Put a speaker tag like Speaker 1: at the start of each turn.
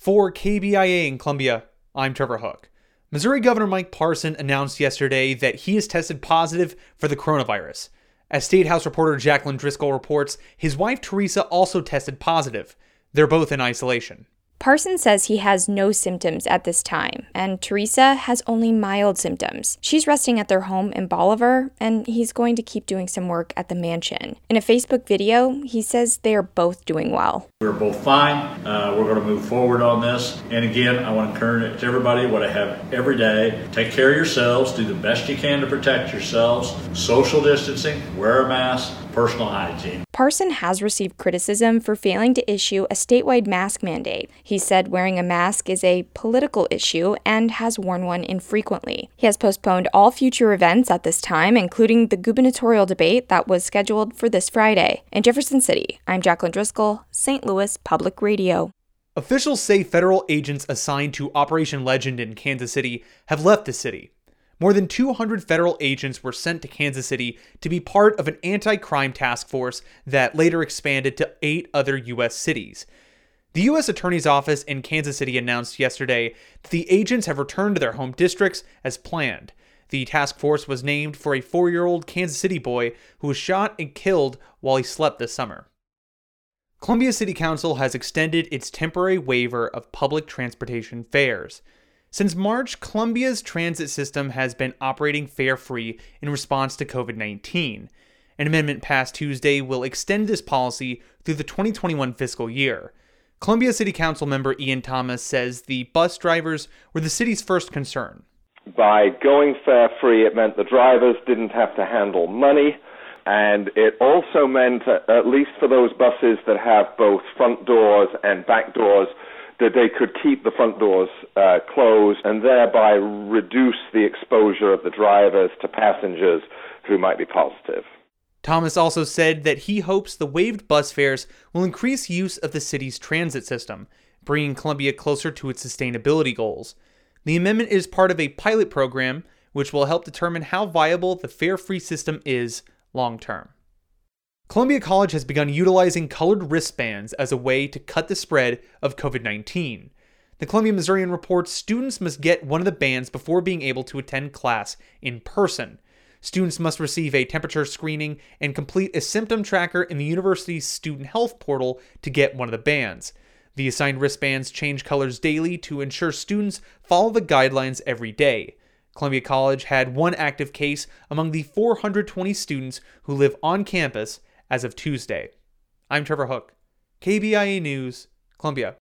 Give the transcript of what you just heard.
Speaker 1: For KBIA in Columbia, I'm Trevor Hook. Missouri Governor Mike Parson announced yesterday that he has tested positive for the coronavirus. As State House reporter Jacqueline Driscoll reports, his wife Teresa also tested positive. They're both in isolation.
Speaker 2: Parson says he has no symptoms at this time, and Teresa has only mild symptoms. She's resting at their home in Bolivar, and he's going to keep doing some work at the mansion. In a Facebook video, he says they are both doing well.
Speaker 3: We're both fine. We're going to move forward on this. And again, I want to encourage everybody what I have every day. Take care of yourselves. Do the best you can to protect yourselves. Social distancing, wear a mask, personal hygiene.
Speaker 2: Parson has received criticism for failing to issue a statewide mask mandate. He said wearing a mask is a political issue and has worn one infrequently. He has postponed all future events at this time, including the gubernatorial debate that was scheduled for this Friday. In Jefferson City, I'm Jacqueline Driscoll, St. Louis Public Radio.
Speaker 1: Officials say federal agents assigned to Operation Legend in Kansas City have left the city. More than 200 federal agents were sent to Kansas City to be part of an anti-crime task force that later expanded to 8 other U.S. cities. The U.S. Attorney's Office in Kansas City announced yesterday that the agents have returned to their home districts as planned. The task force was named for a 4-year-old Kansas City boy who was shot and killed while he slept this summer. Columbia City Council has extended its temporary waiver of public transportation fares. Since March, Columbia's transit system has been operating fare-free in response to COVID-19. An amendment passed Tuesday will extend this policy through the 2021 fiscal year. Columbia City Council member Ian Thomas says the bus drivers were the city's first concern.
Speaker 4: By going fare-free, it meant the drivers didn't have to handle money, and it also meant, at least for those buses that have both front doors and back doors, that they could keep the front doors closed and thereby reduce the exposure of the drivers to passengers who might be positive.
Speaker 1: Thomas also said that he hopes the waived bus fares will increase use of the city's transit system, bringing Columbia closer to its sustainability goals. The amendment is part of a pilot program which will help determine how viable the fare-free system is long-term. Columbia College has begun utilizing colored wristbands as a way to cut the spread of COVID-19. The Columbia Missourian reports students must get one of the bands before being able to attend class in person. Students must receive a temperature screening and complete a symptom tracker in the university's student health portal to get one of the bands. The assigned wristbands change colors daily to ensure students follow the guidelines every day. Columbia College had one active case among the 420 students who live on campus as of Tuesday. I'm Trevor Hook, KBIA News, Columbia.